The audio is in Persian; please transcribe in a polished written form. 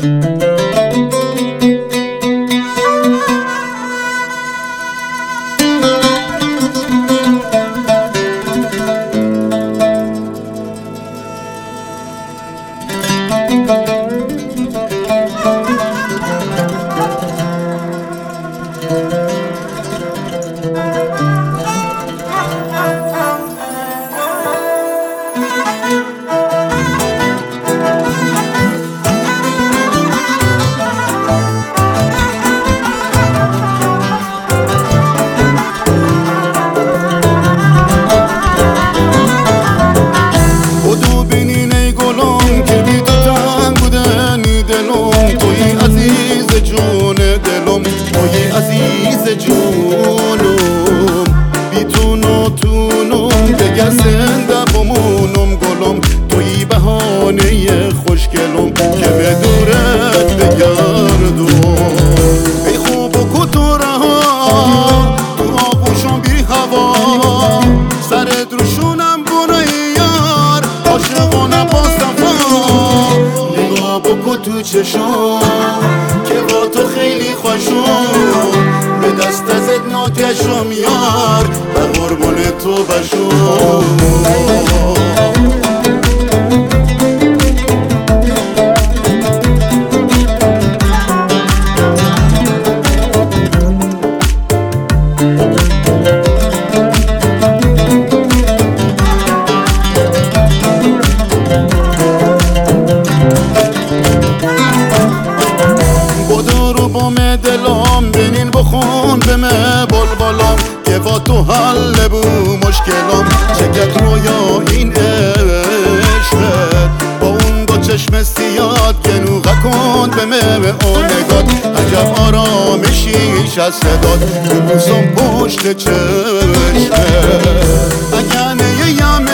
عزیز جونم بی تو ناتونم دگر زنده بمونم گلم توی بهانه خوشگلم که به دورت بگردم ای خوب و کتو رها تو آغوشم بی هوا سرت روشونم بونه یار عاشقانه با صفا نگاه بکن تو چشم که با تو خیلی خوشم به دست ازت ناکشم یار به قربون تو بشم دلم بینین بخون به من بلبلم که با تو حل بو مشکلم چقدر رویا این عشقت با اون دو چشم سیاد گنوغه کن به من اون نگات عجب آرامشیش از صدات تو بوسم پشت چشمت اگه نیه